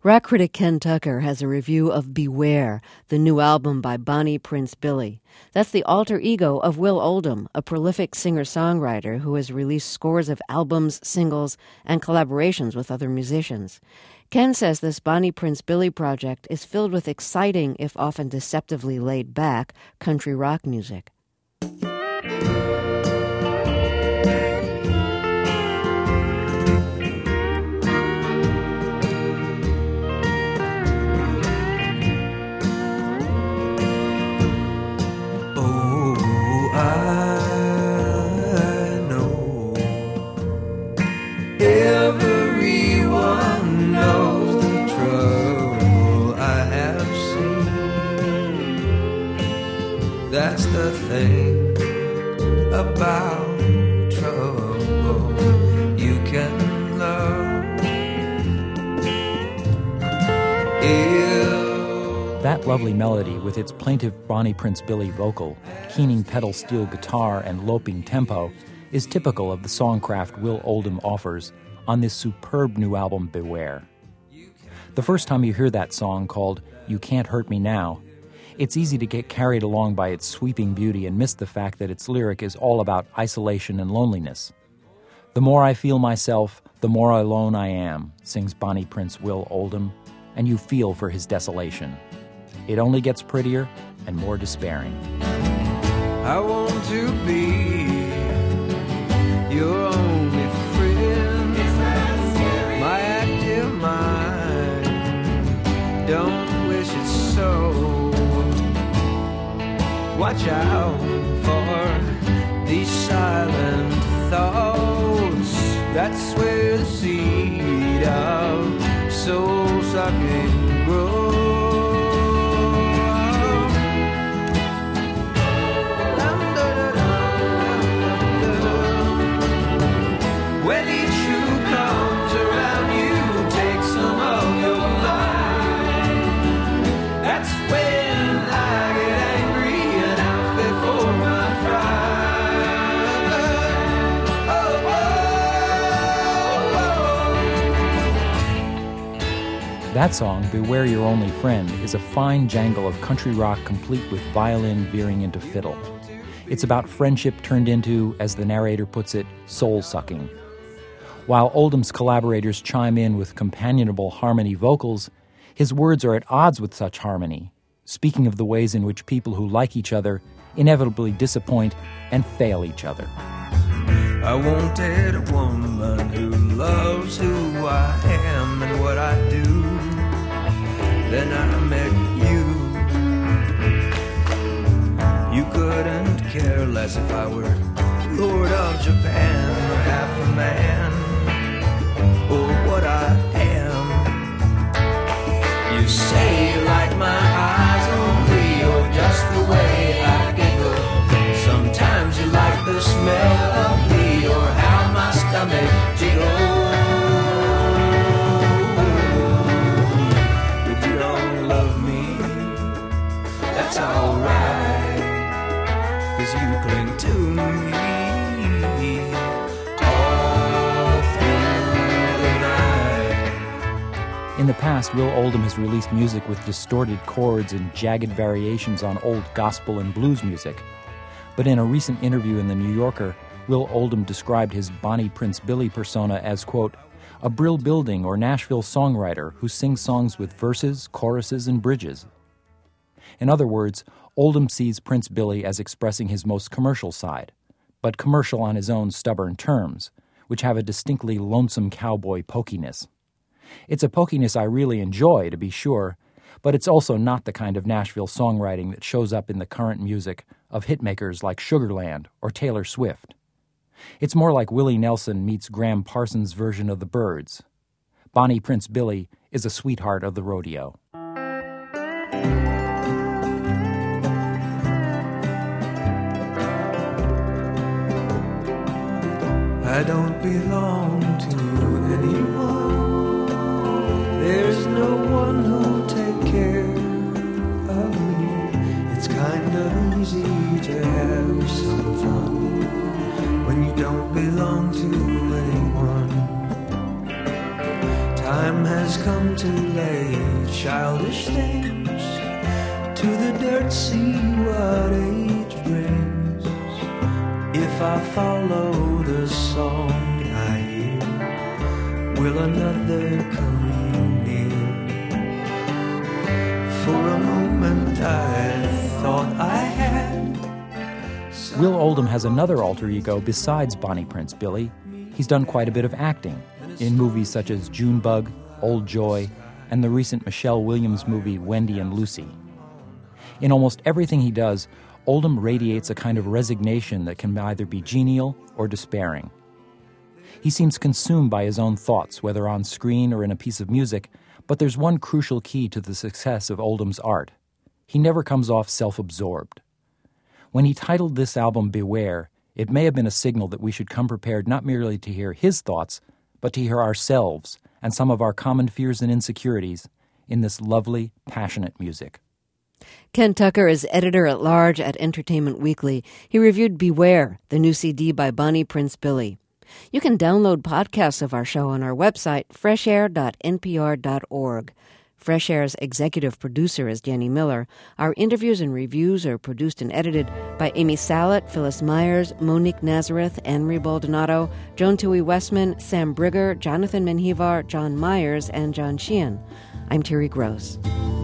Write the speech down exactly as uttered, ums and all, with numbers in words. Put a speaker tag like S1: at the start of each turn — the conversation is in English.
S1: Rock critic Ken Tucker has a review of Beware, the new album by Bonnie Prince Billy. That's the alter ego of Will Oldham, a prolific singer-songwriter who has released scores of albums, singles, and collaborations with other musicians. Ken says this Bonnie Prince Billy project is filled with exciting, if often deceptively laid-back, country rock music.
S2: Everyone knows the trouble I have seen. That's the thing about trouble you can love. If
S3: That lovely melody with its plaintive Bonnie Prince Billy vocal, keening pedal steel guitar, and loping tempo is typical of the songcraft Will Oldham offers on this superb new album, Beware. The first time you hear that song, called You Can't Hurt Me Now, it's easy to get carried along by its sweeping beauty and miss the fact that its lyric is all about isolation and loneliness. The more I feel myself, the more alone I am, sings Bonnie Prince Will Oldham, and you feel for his desolation. It only gets prettier and more despairing.
S2: I want to be your only friend, my active mind, don't wish it so. Watch out for these silent thoughts, that's where the seed of soul-sucking grows. When each who comes around you takes some of your life, that's when I get angry and outfit for my pride. Oh, oh, oh.
S3: That song, Beware Your Only Friend, is a fine jangle of country rock complete with violin veering into fiddle. It's about friendship turned into, as the narrator puts it, soul-sucking. While Oldham's collaborators chime in with companionable harmony vocals, his words are at odds with such harmony, speaking of the ways in which people who like each other inevitably disappoint and fail each other.
S2: I wanted a woman who loves who I am and what I do. Then I met you. You couldn't care less if I were Lord of Japan or half a man, or what I am. You say you like my eyes only, or just the way I giggle. Sometimes you like the smell of me, or how my stomach jiggles. If you don't love me, that's alright, 'cause you cling to me.
S3: In the past, Will Oldham has released music with distorted chords and jagged variations on old gospel and blues music. But in a recent interview in The New Yorker, Will Oldham described his Bonnie Prince Billy persona as, quote, a Brill Building or Nashville songwriter who sings songs with verses, choruses, and bridges. In other words, Oldham sees Prince Billy as expressing his most commercial side, but commercial on his own stubborn terms, which have a distinctly lonesome cowboy pokiness. It's a pokiness I really enjoy, to be sure, but it's also not the kind of Nashville songwriting that shows up in the current music of hitmakers like Sugarland or Taylor Swift. It's more like Willie Nelson meets Graham Parsons' version of the Byrds. Bonnie Prince Billy is a sweetheart of the rodeo.
S2: I don't belong to anyone. There's no one who'll take care of me. It's kind of easy to have some fun when you don't belong to anyone. Time time has come to lay childish things to the dirt, see what age brings. If I follow the song I hear, will another come near? For a moment I thought I had.
S3: Will Oldham has another alter ego besides Bonnie Prince Billy. He's done quite a bit of acting in movies such as Junebug, Old Joy, and the recent Michelle Williams movie Wendy and Lucy. In almost everything he does, Oldham radiates a kind of resignation that can either be genial or despairing. He seems consumed by his own thoughts, whether on screen or in a piece of music, but there's one crucial key to the success of Oldham's art. He never comes off self-absorbed. When he titled this album Beware, it may have been a signal that we should come prepared not merely to hear his thoughts, but to hear ourselves and some of our common fears and insecurities in this lovely, passionate music.
S1: Ken Tucker is editor-at-large at Entertainment Weekly. He reviewed Beware, the new C D by Bonnie Prince Billy. You can download podcasts of our show on our website, fresh air dot n p r dot org. Fresh Air's executive producer is Jenny Miller. Our interviews and reviews are produced and edited by Amy Salet, Phyllis Myers, Monique Nazareth, Henry Baldonado, Joan Tui Westman, Sam Brigger, Jonathan Menjivar, John Myers, and John Sheehan. I'm Terry Gross.